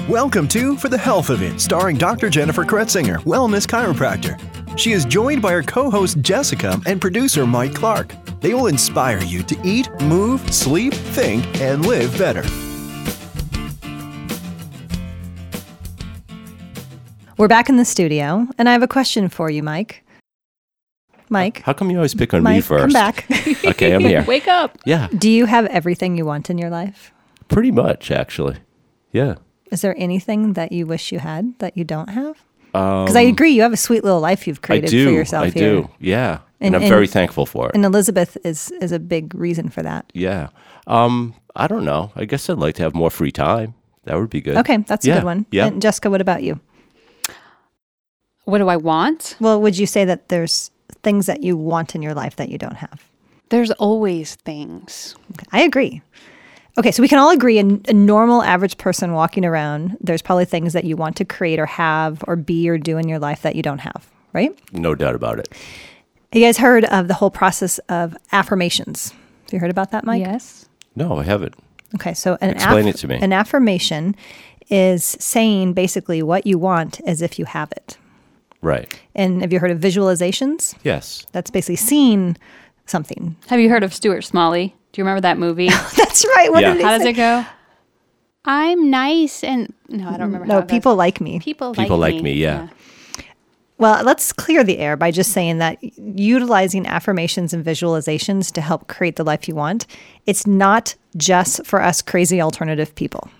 Welcome to For the Health of It, starring Dr. Jennifer Kretzinger, wellness chiropractor. She is joined by her co-host Jessica and producer Mike Clark. They will inspire you to eat, move, sleep, think, and live better. We're back in the studio, and I have a question for you, Mike. Mike? How come you always pick on Mike, me first? Come back. Okay, I'm here. Wake up. Yeah, Do you have everything you want in your life? pretty much, actually. Yeah. Is there anything that you wish you had that you don't have? Because I agree, you have a sweet little life you've created for yourself I here. do. Yeah. And I'm And- very thankful for it. And Elizabeth is a big reason for that. Yeah. I don't know. I guess I'd like to have more free time. That would be good. Okay, that's a good one. Yeah. And Jessica, what about you? What do I want? Well, would you say that there's things that you want in your life that you don't have? There's always things. Okay, I agree. Okay, so we can all agree a normal average person walking around, there's probably things that you want to create or have or be or do in your life that you don't have, right? No doubt about it. You guys heard of the whole process of affirmations? Have you heard about that, Mike? Yes. No, I haven't. Okay, so Explain it to me. An affirmation is saying basically what you want as if you have it. Right. And have you heard of visualizations? Yes. That's basically seeing something. Have you heard of Stuart Smalley? Do you remember that movie? That's right. What Yeah. did he How does say? it go? I'm nice and... No, I don't remember how No, it goes. people like me. People like me, yeah. Well, let's clear the air by just saying that utilizing affirmations and visualizations to help create the life you want, it's not just for us crazy alternative people.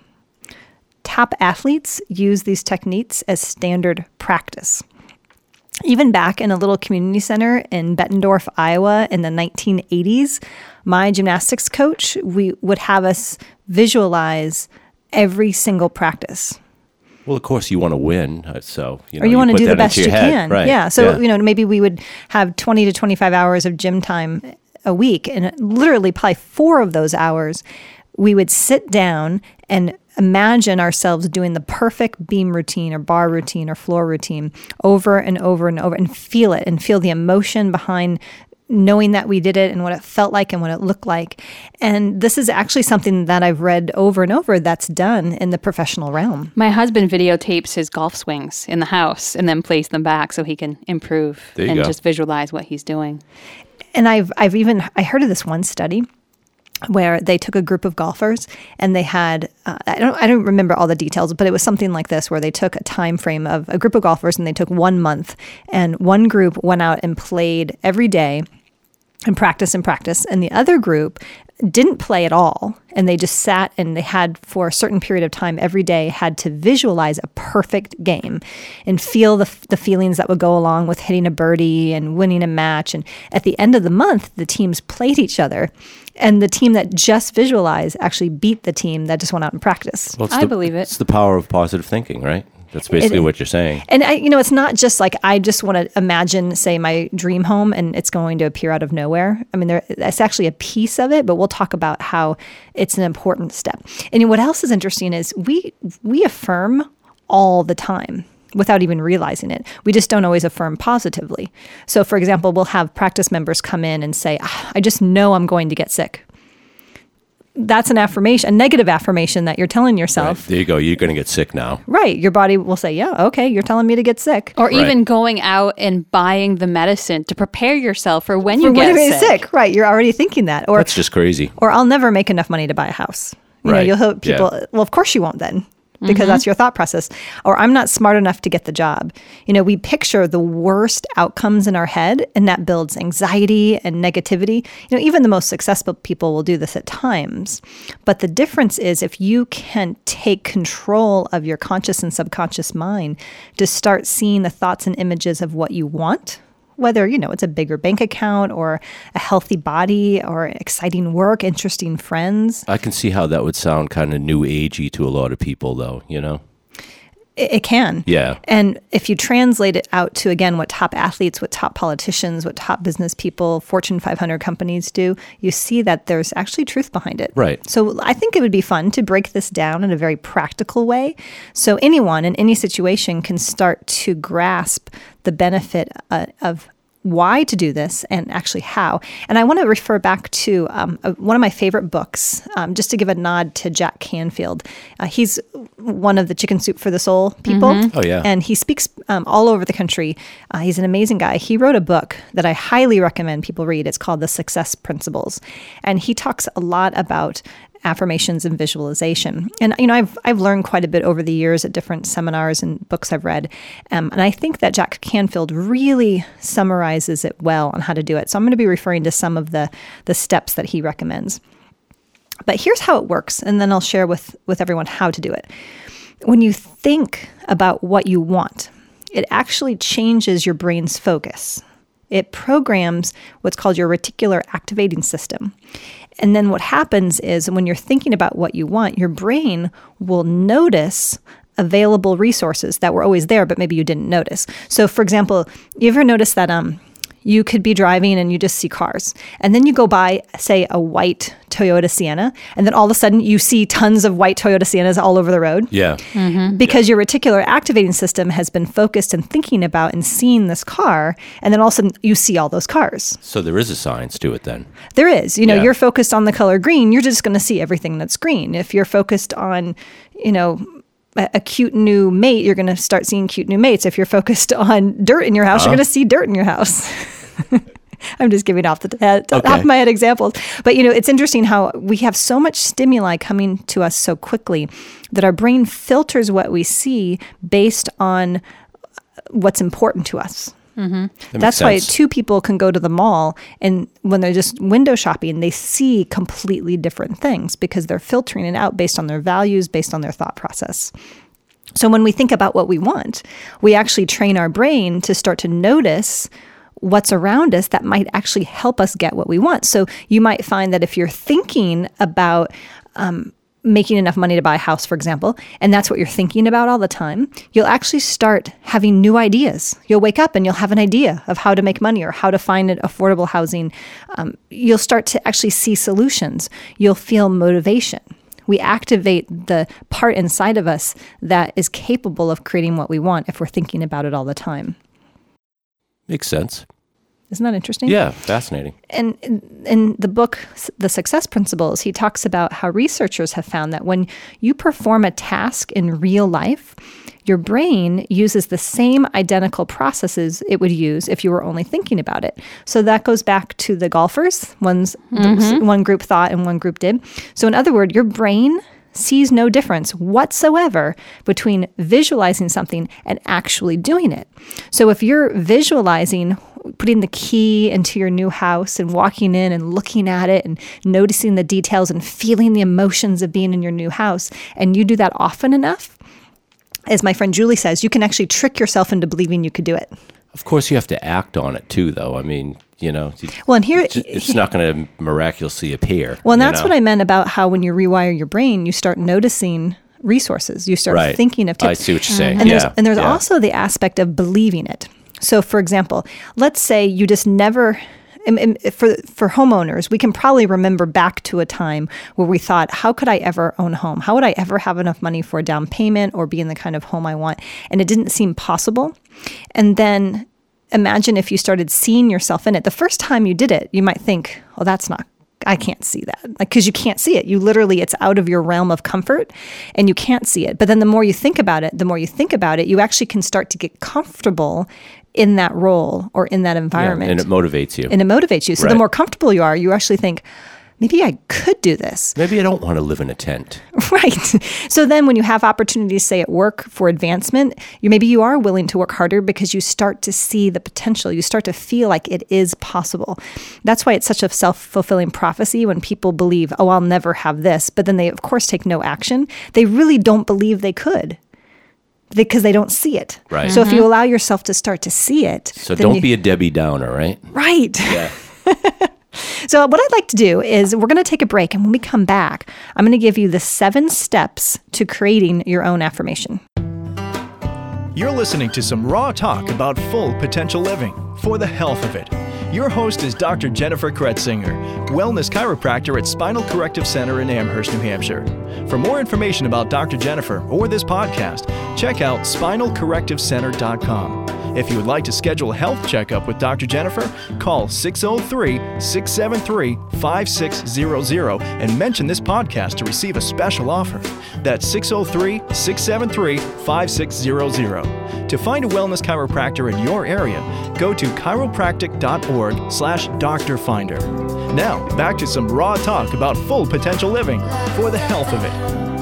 Top athletes use these techniques as standard practice. Even back in a little community center in Bettendorf, Iowa in the 1980s, my gymnastics coach, we would have us visualize every single practice. Well, of course, you want to win, so Or you want to put do the that best into you your head. can. Right. Yeah. So, maybe we would have 20 to 25 hours of gym time a week. And literally probably 4 of those hours, we would sit down and imagine ourselves doing the perfect beam routine or bar routine or floor routine over and over and over and feel it and feel the emotion behind knowing that we did it and what it felt like and what it looked like. And this is actually something that I've read over and over that's done in the professional realm. My husband videotapes his golf swings in the house and then plays them back so he can improve There you and go. just visualize what he's doing. And I heard of this one study where they took a group of golfers and they had I don't remember all the details, but it was something like this where they took a time frame of a group of golfers and they took 1 month, and one group went out and played every day and practice, and the other group didn't play at all, and they just sat and they had for a certain period of time every day had to visualize a perfect game and feel the feelings that would go along with hitting a birdie and winning a match. And at the end of the month, the teams played each other, and the team that just visualized actually beat the team that just went out and practiced. Well, I believe it. It's the power of positive thinking, right? That's basically what you're saying. And it's not just like I just want to imagine, say, my dream home and it's going to appear out of nowhere. I mean, that's actually a piece of it, but we'll talk about how it's an important step. And what else is interesting is we affirm all the time without even realizing it. We just don't always affirm positively. So, for example, we'll have practice members come in and say, I just know I'm going to get sick. That's an affirmation, a negative affirmation that you're telling yourself. Right. There you go. You're going to get sick now. Right. Your body will say, yeah, okay, you're telling me to get sick. Or Right. even going out and buying the medicine to prepare yourself for when you get sick. Right. You're already thinking that. Or That's just crazy. or I'll never make enough money to buy a house. Right. You'll hope people, Yeah. well, of course you won't then, because that's your thought process. Or I'm not smart enough to get the job. We picture the worst outcomes in our head, and that builds anxiety and negativity. Even the most successful people will do this at times. But the difference is if you can take control of your conscious and subconscious mind to start seeing the thoughts and images of what you want, whether, it's a bigger bank account or a healthy body or exciting work, interesting friends. I can see how that would sound kind of new agey to a lot of people, though, It can. Yeah. And if you translate it out to, again, what top athletes, what top politicians, what top business people, Fortune 500 companies do, you see that there's actually truth behind it. Right. So I think it would be fun to break this down in a very practical way so anyone in any situation can start to grasp the benefit of why to do this and actually how. And I want to refer back to one of my favorite books, just to give a nod to Jack Canfield. He's one of the Chicken Soup for the Soul people. Oh, yeah. And he speaks all over the country. He's an amazing guy. He wrote a book that I highly recommend people read. It's called The Success Principles. And he talks a lot about affirmations and visualization. And, I've learned quite a bit over the years at different seminars and books I've read. And I think that Jack Canfield really summarizes it well on how to do it. So I'm going to be referring to some of the steps that he recommends. But here's how it works. And then I'll share with everyone how to do it. When you think about what you want, it actually changes your brain's focus. It programs what's called your reticular activating system. And then what happens is when you're thinking about what you want, your brain will notice available resources that were always there, but maybe you didn't notice. So for example, you ever notice that you could be driving and you just see cars, and then you go by, say, a white Toyota Sienna, and then all of a sudden you see tons of white Toyota Siennas all over the road? Yeah. Because your reticular activating system has been focused and thinking about and seeing this car, and then all of a sudden you see all those cars. So there is a science to it then. There is. Yeah. You're focused on the color green, you're just going to see everything that's green. If you're focused on, a cute new mate, you're going to start seeing cute new mates. If you're focused on dirt in your house, you're going to see dirt in your house. I'm just giving off the top of my head examples. But, it's interesting how we have so much stimuli coming to us so quickly that our brain filters what we see based on what's important to us. That's why two people can go to the mall, and when they're just window shopping, they see completely different things because they're filtering it out based on their values, based on their thought process. So when we think about what we want, we actually train our brain to start to notice what's around us that might actually help us get what we want. So you might find that if you're thinking about making enough money to buy a house, for example, and that's what you're thinking about all the time, you'll actually start having new ideas. You'll wake up and you'll have an idea of how to make money or how to find affordable housing. You'll start to actually see solutions. You'll feel motivation. We activate the part inside of us that is capable of creating what we want if we're thinking about it all the time. Makes sense. Isn't that interesting? Yeah, fascinating. And in the book, The Success Principles, he talks about how researchers have found that when you perform a task in real life, your brain uses the same identical processes it would use if you were only thinking about it. So that goes back to the golfers. One group thought and one group did. So in other words, your brain sees no difference whatsoever between visualizing something and actually doing it. So if you're visualizing putting the key into your new house and walking in and looking at it and noticing the details and feeling the emotions of being in your new house, and you do that often enough, as my friend Julie says, you can actually trick yourself into believing you could do it. Of course, you have to act on it too, though. I mean, well, and here it's not going to miraculously appear. Well, and that's what I meant about how when you rewire your brain, you start noticing resources. You start thinking of tips. I see what you're saying. And there's also the aspect of believing it. So, for example, let's say you just never. For homeowners, we can probably remember back to a time where we thought, how could I ever own a home? How would I ever have enough money for a down payment or be in the kind of home I want? And it didn't seem possible. And then imagine if you started seeing yourself in it. The first time you did it, you might think, oh, I can't see that. Because you can't see it. It's out of your realm of comfort and you can't see it. But then the more you think about it, you actually can start to get comfortable in that role or in that environment. Yeah, and it motivates you. So the more comfortable you are, you actually think, maybe I could do this. Maybe I don't want to live in a tent. Right. So then when you have opportunities, say at work for advancement, maybe you are willing to work harder because you start to see the potential. You start to feel like it is possible. That's why it's such a self-fulfilling prophecy when people believe, oh, I'll never have this. But then they, of course, take no action. They really don't believe they could. Because they don't see it. Right. So if you allow yourself to start to see it. So don't be a Debbie Downer, right? Right. Yeah. So what I'd like to do is we're going to take a break. And when we come back, I'm going to give you the 7 steps to creating your own affirmation. You're listening to some raw talk about full potential living for the health of it. Your host is Dr. Jennifer Kretzinger, wellness chiropractor at Spinal Corrective Center in Amherst, New Hampshire. For more information about Dr. Jennifer or this podcast, check out spinalcorrectivecenter.com. If you would like to schedule a health checkup with Dr. Jennifer, call 603-673-5600 and mention this podcast to receive a special offer. That's 603-673-5600. To find a wellness chiropractor in your area, go to chiropractic.org/doctorfinder. Now, back to some raw talk about full potential living for the health of it.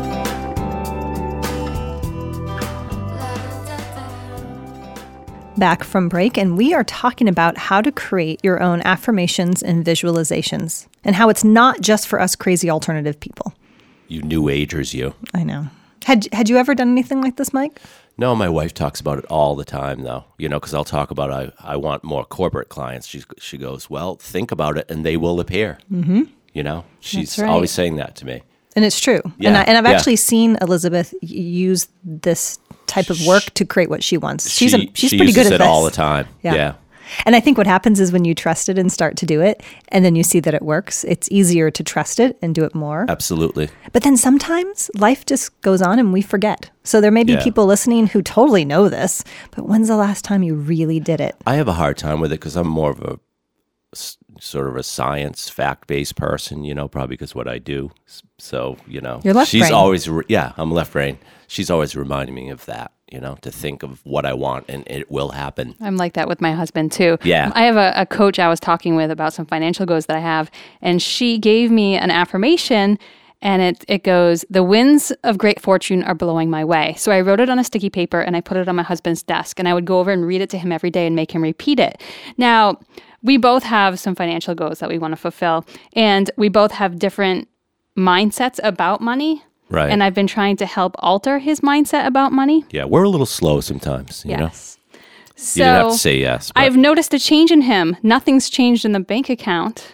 Back from break, and we are talking about how to create your own affirmations and visualizations, and how it's not just for us crazy alternative people. You new agers, you. I know. Had you ever done anything like this, Mike? No, my wife talks about it all the time, though. Because I'll talk about I want more corporate clients. She goes, well, think about it, and they will appear. Mm-hmm. She's right. always saying that to me. And it's true. Yeah. And I've actually seen Elizabeth use this type of work to create what she wants. She's pretty good at this. All the time. Yeah. And I think what happens is when you trust it and start to do it, and then you see that it works, it's easier to trust it and do it more. Absolutely. But then sometimes life just goes on and we forget. So there may be people listening who totally know this, but when's the last time you really did it? I have a hard time with it because I'm more of a sort of a science, fact-based person, probably because what I do. So, You're left she's brain. always, I'm left brain. She's always reminding me of that, to think of what I want and it will happen. I'm like that with my husband too. Yeah. I have a coach I was talking with about some financial goals that I have, and she gave me an affirmation, and it goes, the winds of great fortune are blowing my way. So I wrote it on a sticky paper and I put it on my husband's desk, and I would go over and read it to him every day and make him repeat it. Now, we both have some financial goals that we want to fulfill, and we both have different mindsets about money. Right. And I've been trying to help alter his mindset about money. Yeah, we're a little slow sometimes, you know? Yes. So You didn't have to say yes. But I've noticed a change in him. Nothing's changed in the bank account,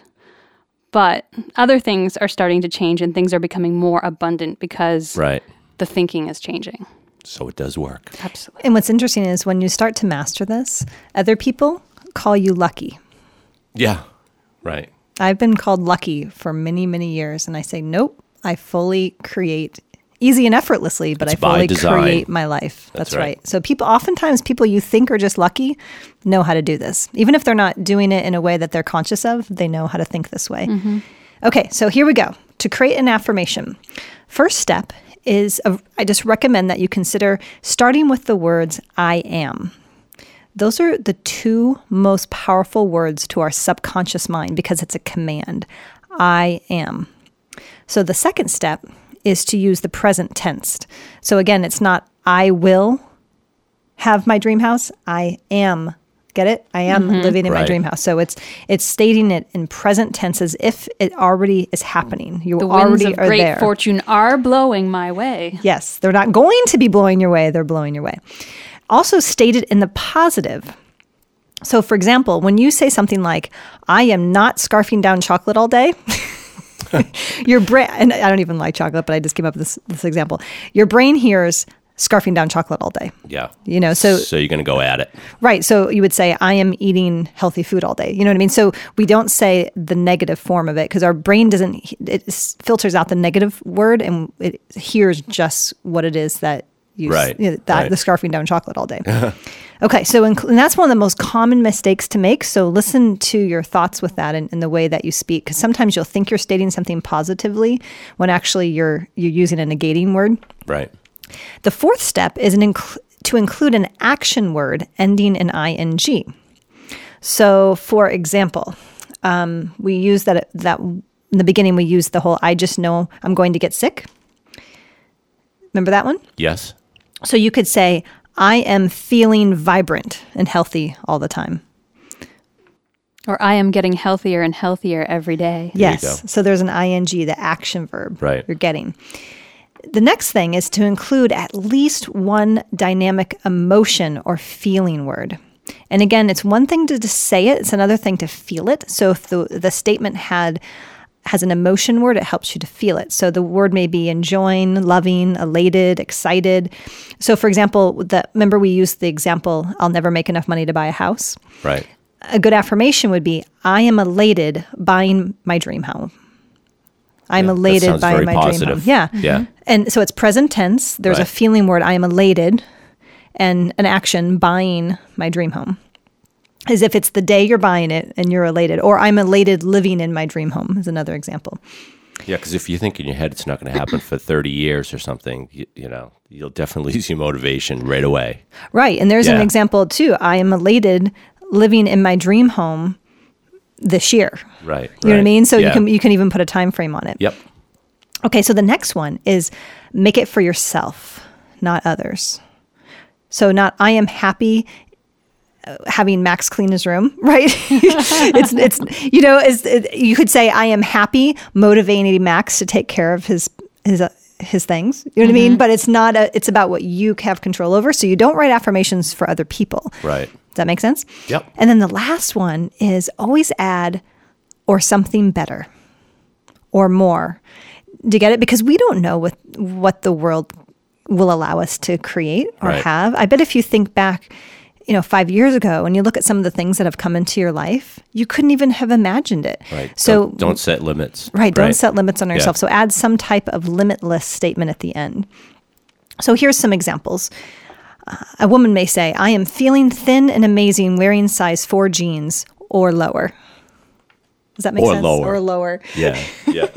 but other things are starting to change and things are becoming more abundant because right. the thinking is changing. So it does work. Absolutely. And what's interesting is when you start to master this, other people call you lucky. Yeah, right. I've been called lucky for many, many years, and I say, nope, I fully create easy and effortlessly, but It's I fully by design. create my life. That's That's right. right. So oftentimes people you think are just lucky know how to do this. Even if they're not doing it in a way that they're conscious of, they know how to think this way. Mm-hmm. Okay, so here we go. To create an affirmation, first step is, I just recommend that you consider starting with the words, I am. Those are the two most powerful words to our subconscious mind because it's a command. I am. So the second step is to use the present tense. So again, it's not I will have my dream house. I am. Get it? I am living in my Right. dream house. So it's stating it in present tense as if it already is happening. You The winds already of are great there. fortune are blowing my way. Yes, they're not going to be blowing your way. They're blowing your way. Also stated in the positive. So, for example, when you say something like, I am not scarfing down chocolate all day, your brain, and I don't even like chocolate, but I just came up with this example. Your brain hears scarfing down chocolate all day. Yeah. So you're going to go at it. right. So you would say, I am eating healthy food all day. You know what I mean? So we don't say the negative form of it because our brain it filters out the negative word and it hears just what it is that Right. the Right. scarfing down chocolate all day. Okay, so and that's one of the most common mistakes to make. So listen to your thoughts with that and the way that you speak, because sometimes you'll think you're stating something positively when actually you're using a negating word. Right. The fourth step is to include an action word ending in ing. So, for example, we use that in the beginning. We use the whole "I just know I'm going to get sick." Remember that one? Yes. So you could say, I am feeling vibrant and healthy all the time. Or I am getting healthier and healthier every day. There you Yes. go. So there's an ing, the action verb Right. you're getting. The next thing is to include at least one dynamic emotion or feeling word. And again, it's one thing to just say it. It's another thing to feel it. So if the statement has an emotion word, it helps you to feel it. So the word may be enjoying, loving, elated, excited. So for example, remember we used the example, I'll never make enough money to buy a house. Right. A good affirmation would be, I am elated buying my dream home. I'm Yeah, that elated sounds buying very my positive. dream home. Yeah. Yeah. And so it's present tense. There's a Right. feeling word, I am elated. and an action buying my dream home. As if it's the day you're buying it and you're elated, or I'm elated living in my dream home is another example. Yeah, because if you think in your head it's not going to happen for 30 years or something, you know, you'll definitely lose your motivation right away. Right. And there's an example too. I am elated living in my dream home this year. Right. You know what I mean? So you can even put a time frame on it. Yep. Okay, so the next one is make it for yourself, not others. So not I am happy having Max clean his room, right? it's you know, you could say I am happy motivating Max to take care of his things. You know what I mean? But it's not it's about what you have control over. So you don't write affirmations for other people. Right. Does that make sense? Yep. And then the last one is always add or something better or more. Do you get it? Because we don't know what the world will allow us to create or have. I bet if you think back, 5 years ago, and you look at some of the things that have come into your life, you couldn't even have imagined it. Right. So don't set limits. Right. Don't set limits on yourself. So add some type of limitless statement at the end. So here's some examples. A woman may say, I am feeling thin and amazing wearing size 4 jeans or lower. Does that make sense? Or lower. Yeah. Yeah.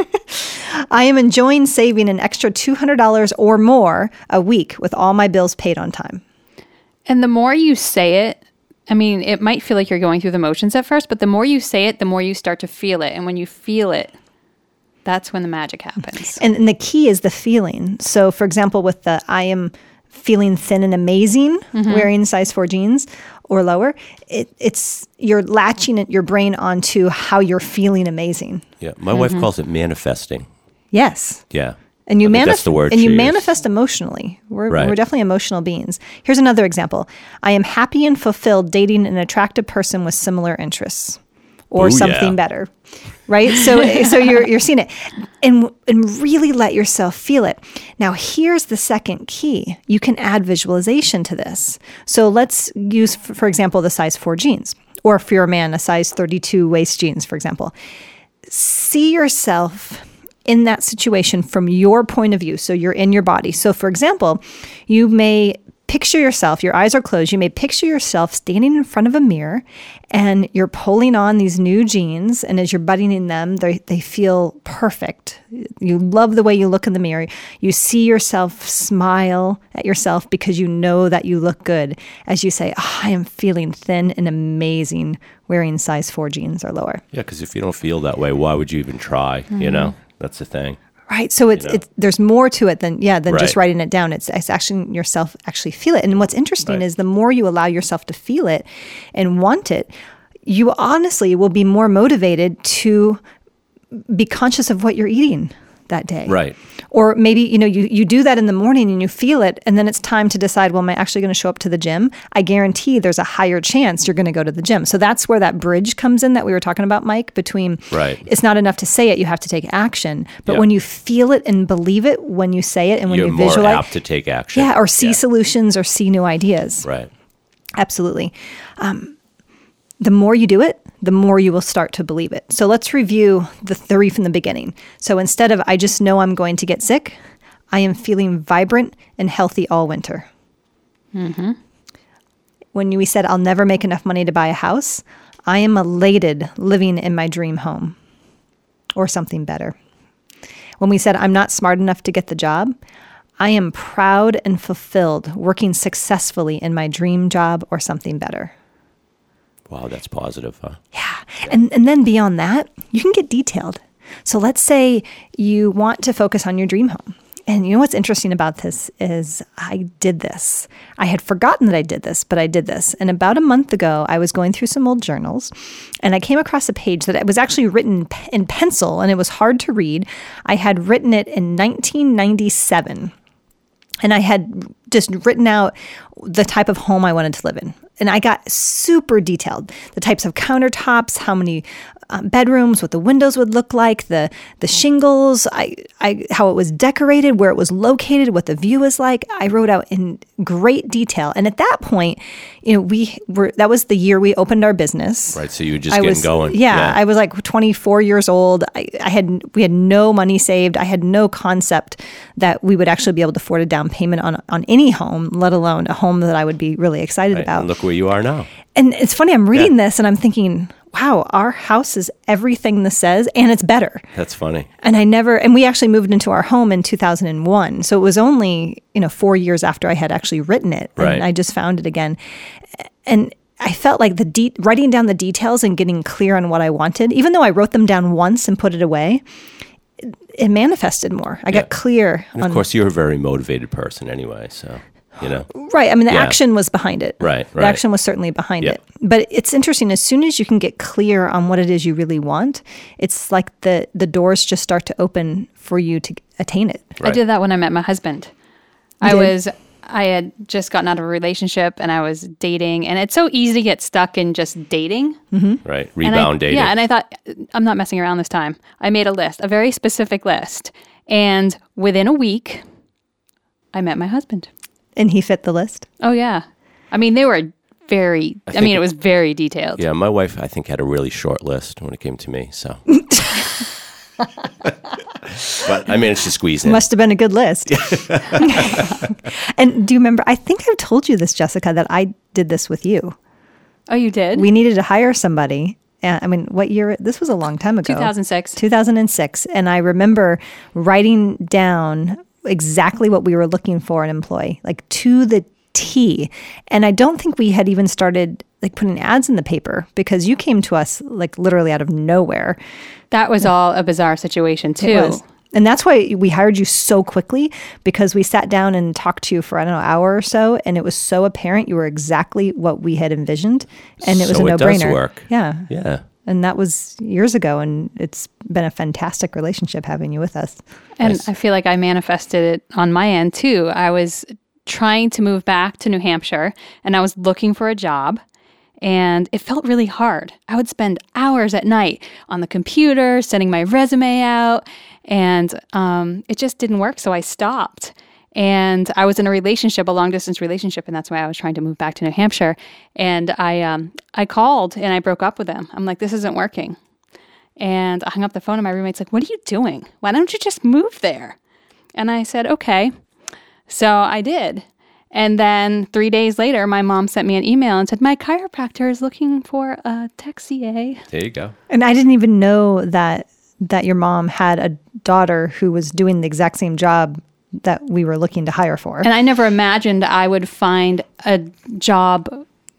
I am enjoying saving an extra $200 or more a week with all my bills paid on time. And the more you say it, I mean, it might feel like you're going through the motions at first, but the more you say it, the more you start to feel it. And when you feel it, that's when the magic happens. And the key is the feeling. So, for example, with the I am feeling thin and amazing, wearing size 4 jeans or lower, it's you're latching your brain onto how you're feeling amazing. Yeah. My wife calls it manifesting. Yes. Yeah. And you that's the word manifest emotionally. We're definitely emotional beings. Here's another example. I am happy and fulfilled dating an attractive person with similar interests or something better. Right? So you're seeing it and really let yourself feel it. Now, here's the second key. You can add visualization to this. So let's use, for example, the size 4 jeans, or if you're a man, a size 32 waist jeans, for example. See yourself in that situation from your point of view. So you're in your body. So for example, you may picture yourself, your eyes are closed, you may picture yourself standing in front of a mirror and you're pulling on these new jeans, and as you're buttoning them, they feel perfect. You love the way you look in the mirror. You see yourself smile at yourself because you know that you look good as you say, I am feeling thin and amazing wearing size 4 jeans or lower. Yeah, because if you don't feel that way, why would you even try, you know? That's the thing. Right. So it's there's more to it than just writing it down. It's actually yourself actually feel it. And what's interesting is the more you allow yourself to feel it and want it, you honestly will be more motivated to be conscious of what you're eating that day. Right. Or maybe, you do that in the morning and you feel it, and then it's time to decide, well, am I actually going to show up to the gym? I guarantee there's a higher chance you're going to go to the gym. So that's where that bridge comes in that we were talking about, Mike, between it's not enough to say it, you have to take action. But when you feel it and believe it, when you say it and when you visualize. You're more apt to take action. Yeah, or see solutions or see new ideas. Right. Absolutely. The more you do it, the more you will start to believe it. So let's review the 3 from the beginning. So instead of I just know I'm going to get sick, I am feeling vibrant and healthy all winter. Mm-hmm. When we said I'll never make enough money to buy a house, I am elated living in my dream home or something better. When we said I'm not smart enough to get the job, I am proud and fulfilled working successfully in my dream job or something better. Wow, that's positive, huh? Yeah. And then beyond that, you can get detailed. So let's say you want to focus on your dream home. And you know what's interesting about this is I did this. I had forgotten that I did this, but I did this. And about a month ago, I was going through some old journals, and I came across a page that was actually written in pencil, and it was hard to read. I had written it in 1997. And I had just written out the type of home I wanted to live in. and I got super detailed. The types of countertops, how many bedrooms, what the windows would look like, the shingles, how it was decorated, where it was located, what the view was like. I wrote out in great detail. And at that point, that was the year we opened our business. Right. So you were just getting going. Yeah. I was like 24 years old. We had no money saved. I had no concept that we would actually be able to afford a down payment on any home, let alone a home that I would be really excited about. And look where you are now. And it's funny, I'm reading this and I'm thinking, wow, our house is everything this says, and it's better. That's funny. And we actually moved into our home in 2001. So it was only, 4 years after I had actually written it. Right. And I just found it again. And I felt like writing down the details and getting clear on what I wanted, even though I wrote them down once and put it away, it manifested more. I got clear. And of course, you're a very motivated person anyway, so... Right. I mean, the action was behind it. Right. The action was certainly behind it. But it's interesting. As soon as you can get clear on what it is you really want, it's like the doors just start to open for you to attain it. Right. I did that when I met my husband. I had just gotten out of a relationship and I was dating, and it's so easy to get stuck in just dating. Mm-hmm. Right. Rebound dating. Yeah. And I thought, I'm not messing around this time. I made a list, a very specific list. And within a week, I met my husband. And he fit the list? Oh, yeah. I mean, they were it was very detailed. Yeah, my wife, I think, had a really short list when it came to me, so. But I managed to squeeze in. Must have been a good list. And do you remember, I think I've told you this, Jessica, that I did this with you. Oh, you did? We needed to hire somebody. What year? This was a long time ago. 2006. 2006. And I remember writing down exactly what we were looking for an employee, like to the T. And I don't think we had even started like putting ads in the paper because you came to us like literally out of nowhere. That was all a bizarre situation too. It was. And that's why we hired you so quickly, because we sat down and talked to you for, an hour or so. And it was so apparent you were exactly what we had envisioned. And it was a no-brainer. It does work. Yeah. Yeah. And that was years ago, and it's been a fantastic relationship having you with us. And Nice. I feel like I manifested it on my end too. I was trying to move back to New Hampshire, and I was looking for a job, and it felt really hard. I would spend hours at night on the computer, sending my resume out, and it just didn't work, so I stopped. And I was in a long-distance relationship, and that's why I was trying to move back to New Hampshire. And I called, and I broke up with him. I'm like, this isn't working. And I hung up the phone, and my roommate's like, what are you doing? Why don't you just move there? And I said, okay. So I did. And then 3 days later, my mom sent me an email and said, my chiropractor is looking for a tech CA. There you go. And I didn't even know that your mom had a daughter who was doing the exact same job that we were looking to hire for. And I never imagined I would find a job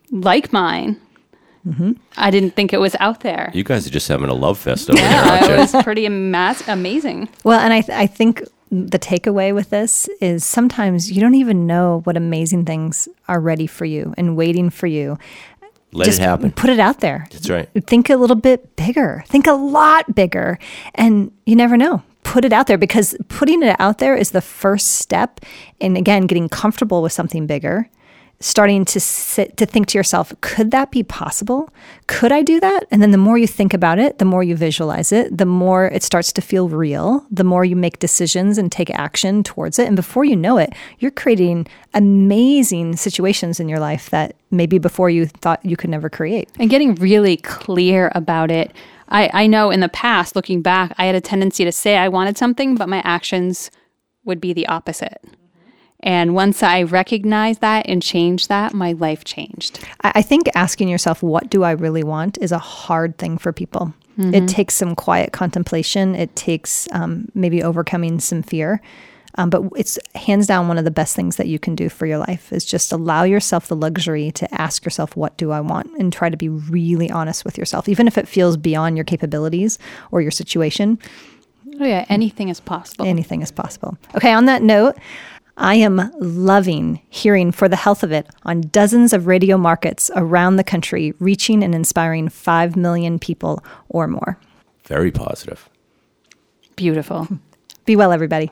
like mine. I didn't think it was out there. You guys are just having a love fest over there, Yeah, aren't you? it was pretty amazing. Well, and I think the takeaway with this is sometimes you don't even know what amazing things are ready for you and waiting for you. Let Just it happen. Put it out there. That's right. Think a little bit bigger. Think a lot bigger. And you never know. Put it out there, because putting it out there is the first step in, again, getting comfortable with something bigger, starting to think to yourself, could that be possible? Could I do that? And then the more you think about it, the more you visualize it, the more it starts to feel real, the more you make decisions and take action towards it. And before you know it, you're creating amazing situations in your life that maybe before you thought you could never create. And getting really clear about it. I know in the past, looking back, I had a tendency to say I wanted something, but my actions would be the opposite. And once I recognized that and changed that, my life changed. I think asking yourself, what do I really want, is a hard thing for people. Mm-hmm. It takes some quiet contemplation. It takes maybe overcoming some fear. But it's hands down one of the best things that you can do for your life is just allow yourself the luxury to ask yourself, what do I want? And try to be really honest with yourself, even if it feels beyond your capabilities or your situation. Oh yeah, anything is possible. Anything is possible. Okay, on that note, I am loving hearing For the Health of It on dozens of radio markets around the country, reaching and inspiring 5 million people or more. Very positive. Beautiful. Be well, everybody.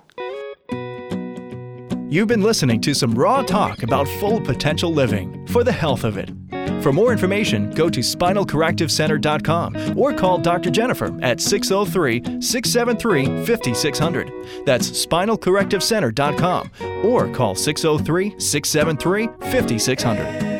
You've been listening to some raw talk about full potential living, For the Health of It. For more information, go to spinalcorrectivecenter.com or call Dr. Jennifer at 603-673-5600. That's spinalcorectivecenter.com or call 603-673-5600.